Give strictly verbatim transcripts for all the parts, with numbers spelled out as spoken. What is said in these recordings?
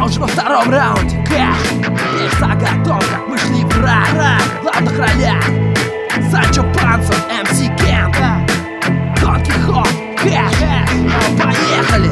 Я уже во втором раунде, кэш. Весь заготовка, мы шли в рай. В главных ролях Санчо Панса, эм си Кент, Дон Кихот, кэш. Поехали!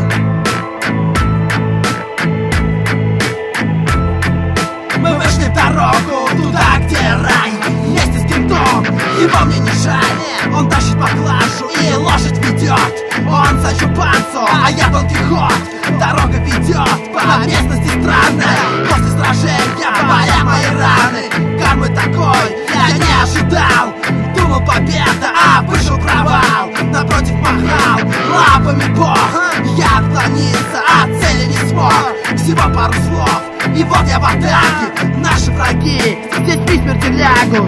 Мы вышли в дорогу, туда, где рай. Вместе с Кентом, его мне не жаль. Он тащит поклажу и лошадь ведет. Он Санчо Пансо, а я Дон Кихот. Дорога ведет по местности странной. После сражения болят мои раны. Кармы такой я не ожидал. Думал победа, а вышел провал. Напротив махал лапами бог. Я отклониться от цели не смог. Всего пару слов, и вот я в атаке. Наши враги здесь при смерти лягут.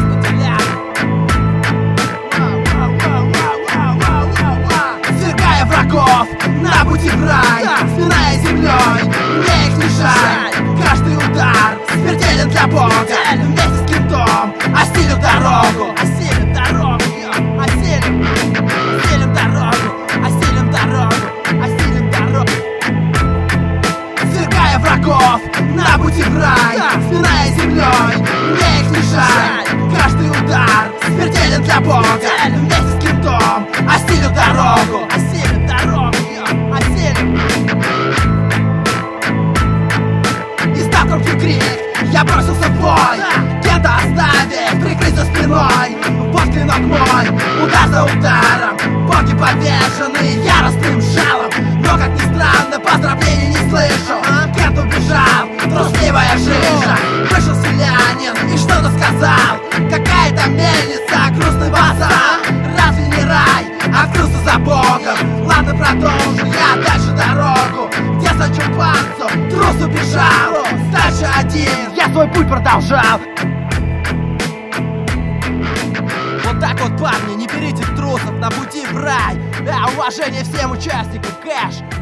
Свергая врагов на пути в рай. Спиная землей, мне их не жаль. Каждый удар смертелен для Бога. Вместе с Кентом осилим дорогу. Осилим дорогу, осилим. Осилим дорогу, осилим дорогу, осилим дорогу. Свергая врагов на пути в рай. Спиная землей, мне их не жаль. Каждый удар смертелен для Бога. Вместе с Кентом осилим дорогу. Осилим дорогу, осилим. Издав громкий крик, я бросился в бой. Кента оставив, прикрыть за спиной. Вот клинок мой, удар за ударом. Боги повешены яростным жалом. Но, как ни странно, поздравлений не слышу. Кент убежал, трусливая жижа. Вышел селянин и что-то сказал. Какая-то мельница, грустный базар. Разве не рай, открылся за Богом. Ладно, продолжу я дальше дорогу. Где Санчо Пансо, трус убежал. Дальше один, я свой путь продолжал. Вот так вот, парни, не берите трусов на пути в рай. А уважение всем участникам, кэш.